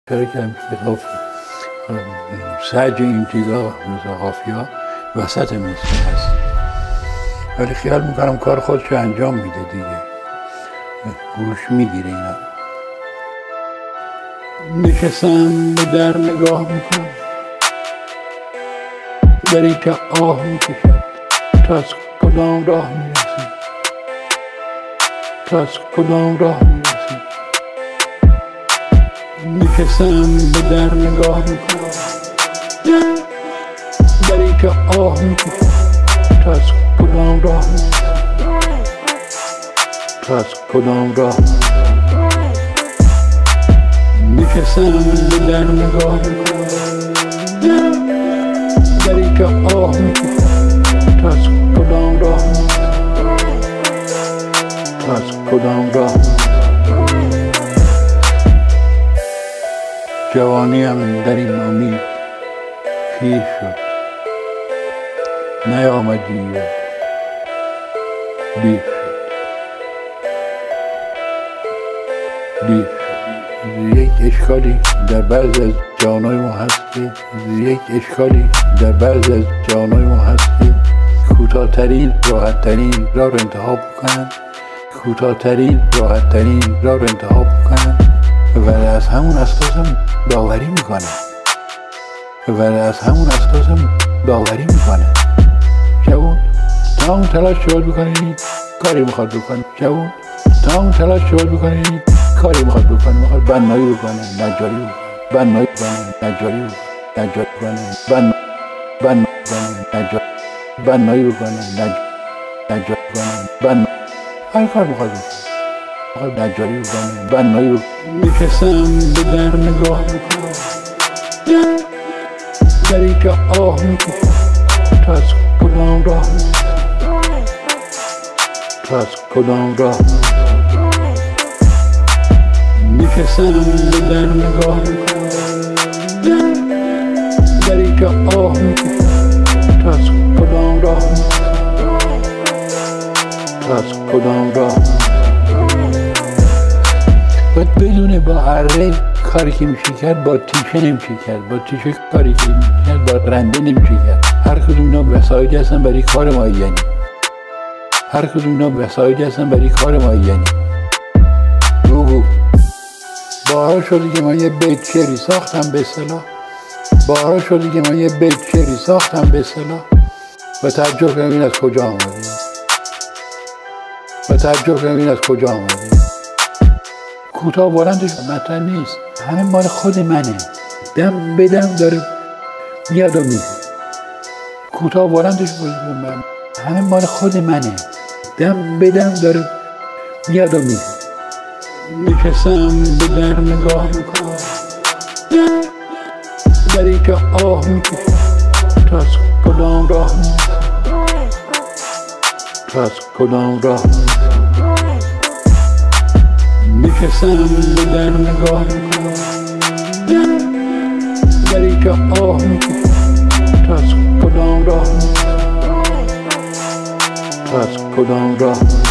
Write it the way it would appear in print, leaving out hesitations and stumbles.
چرا که کتاب سج این چیزا مثل قافیه‌ها وسط مثل هست، ولی خیال میکنم کار خودشو انجام میده دیگه، گوش میگیره اینا. نشستم به در نگاه میکنم، دری که آه میکشد تا از کدام راه میرسی، تا از کدام راه میرسی. نشستم به در نگاه میکنم، دری که آه میکشد تا از کدام راه میرسی، تا از کدام راه میرسی. نشستم به در نگاه میکنم، دری که آه میکشد تا از کدام راه میرسی، تا از کدام راه میرسی. جوانیم در این امید پیر شد، نیامدی و دیر شد، دیر شد. یک اشکالی در بعض از جانای ما هست که یک اشکالی در بعض از جانای ما هست که کوتاه‌ترین راحت‌ترین راه رو انتخاب میکنن، کوتاه‌ترین راحت‌ترین راه رو انتخاب میکنن و از همون اساس هم داوری میکنن، و از همون اساس هم داوری میکنن. جوان تمام تلاش شد بکنه کاری میخواد بکنه، جوان تمام تلاش شد بکنه کاری میخواد بکنه، میخواد بنایی بکنه، نجاری بکنه، بنایی بکنه، نجاری بکنه، نجاری بکنه، بنایی بکنه، بنایی بکنه، نجاری بکنه، هر کار میخواد بکنه، میخواد نجاری بکنه، بنایی بکنه. نشستم به در نگاه میکنم، دری که آه میکشد تا از کدام راه میرسی، تا از کدام راه میرسی. نشستم به در نگاه میکنم، دری که آه میکشد تا از کدام راه میرسی، تا از کدام راه میرسی. باید بدونه با اره کاری که میشه کرد با تیشه نمیشه کرد، با تیشه کاری که میشه کرد با رنده نمیشه کرد. هر کدوم اینا وسایلی هستن برای کار معینی، هر کدوم اینا وسایلی هستن برای کار معینی. بگو بارها شده که من یه بیت شعری ساختم به اصطلاح، بارها شده که من یه بیت شعری ساختم به اصطلاح و تعجب کردم این از کجا آمده، و تعجب کردم این از کجا آمده. کوتاه بلندش مطرح نیست، همه مال خود منه، دم به دم داره میاد و میره. کوتاه بلندش من همه مال خود منه، دم به دم داره میاد و میره. نشستم به در نگاه میکنم، دری که آه میکشد تا از کدام راه میرسی، تا از کدام راه میرسی. نشستم به در نگاه میکنم، دری که آه میکشد تا از کدام راه میرسی، تا از کدام راه میرسی.